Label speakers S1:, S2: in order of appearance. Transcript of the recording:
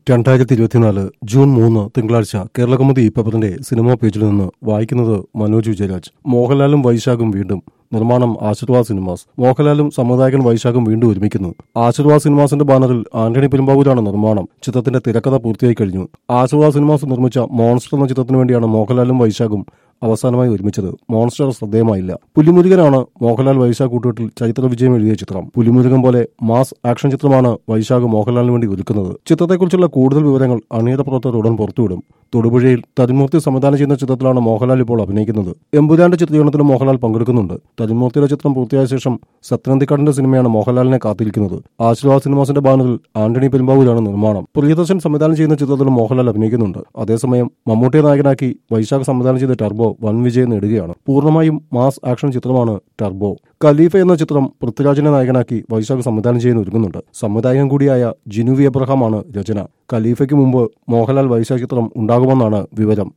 S1: 2024 June 3 തിങ്കളാഴ്ച കേരളകൗമുദി പേപ്പറിന്റെ cinema പേജിൽ നിന്ന് വായിക്കുന്നത് മനോജ് വിജയരാജ്. മോഹൻലാലും വൈശാഖും വീണ്ടും. നിർമ്മാണം ആശീർവാദ് സിനിമാസ്. മോഹൻലാലും സംവിധായകൻ വൈശാഖും വീണ്ടും ഒരുമിക്കുന്നു. ആശീർവാദ് സിനിമാസിന്റെ ബാനറിൽ ആന്റണി പെരുമ്പാവൂരാണ് നിർമ്മാണം. ചിത്രത്തിന്റെ തിരക്കഥ പൂർത്തിയായി കഴിഞ്ഞു. ആശീർവാദ് സിനിമാസ് നിർമ്മിച്ച മോൺസ്റ്റർ എന്ന ചിത്രത്തിനു വേണ്ടിയാണ് മോഹൻലാലും വൈശാഖും അവസാനമായി ഒരുമിച്ചത്. മോൺസ്റ്റർ ശ്രദ്ധേയമായില്ല. പുലിമുരുകനാണ് മോഹൻലാൽ വൈശാഖ് കൂട്ടുകെട്ടിൽ ചരിത്ര വിജയം എഴുതിയ ചിത്രം. പുലിമുരുകൻ പോലെ മാസ് ആക്ഷൻ ചിത്രമാണ് വൈശാഖ് മോഹൻലാലിന് വേണ്ടി ഒരുക്കുന്നത്. ചിത്രത്തെക്കുറിച്ചുള്ള കൂടുതൽ വിവരങ്ങൾ അണിയറ പ്രവർത്തകർ ഉടൻ പുറത്തുവിടും. തൊടുപുഴയിൽ തരുൺമൂർത്തി സംവിധാനം ചെയ്യുന്ന ചിത്രത്തിലാണ് മോഹൻലാൽ ഇപ്പോൾ അഭിനയിക്കുന്നത്. എമ്പുരാന്റെ ചിത്രീകരണത്തിന് മോഹൻലാൽ പങ്കെടുക്കുന്നുണ്ട്. തരുൺമൂർത്തിയുടെ ചിത്രം പൂർത്തിയായ ശേഷം സത്യനന്ദിക്കാടിന്റെ സിനിമയാണ് മോഹൻലാലിനെ കാത്തിരിക്കുന്നത്. ആശീർവാദ് സിനിമാസിന്റെ ബാനറിൽ ആന്റണി പെരുമ്പാവൂരാണ് നിർമ്മാണം. പ്രിയദർശൻ സംവിധാനം ചെയ്യുന്ന ചിത്രത്തിലും മോഹൻലാൽ അഭിനയിക്കുന്നുണ്ട്. അതേസമയം മമ്മൂട്ടിയെ നായകനാക്കി വൈശാഖ് സംവിധാനം ചെയ്ത ടർബോ വൻ വിജയം നേടുകയാണ്. പൂർണ്ണമായും മാസ് ആക്ഷൻ ചിത്രമാണ് ടർബോ. ഖലീഫ എന്ന ചിത്രം പൃഥ്വിരാജിനെ നായകനാക്കി വൈശാഖ് സംവിധാനം ചെയ്യാൻ ഒരുങ്ങുന്നുണ്ട്. സംവിധായകൻ കൂടിയായ ജിനു വി എബ്രഹാമാണ് രചന. ഖലീഫയ്ക്ക് മുമ്പ് മോഹൻലാൽ വൈശാഖ് ചിത്രം ഉണ്ടാകുമെന്നാണ് വിവരം.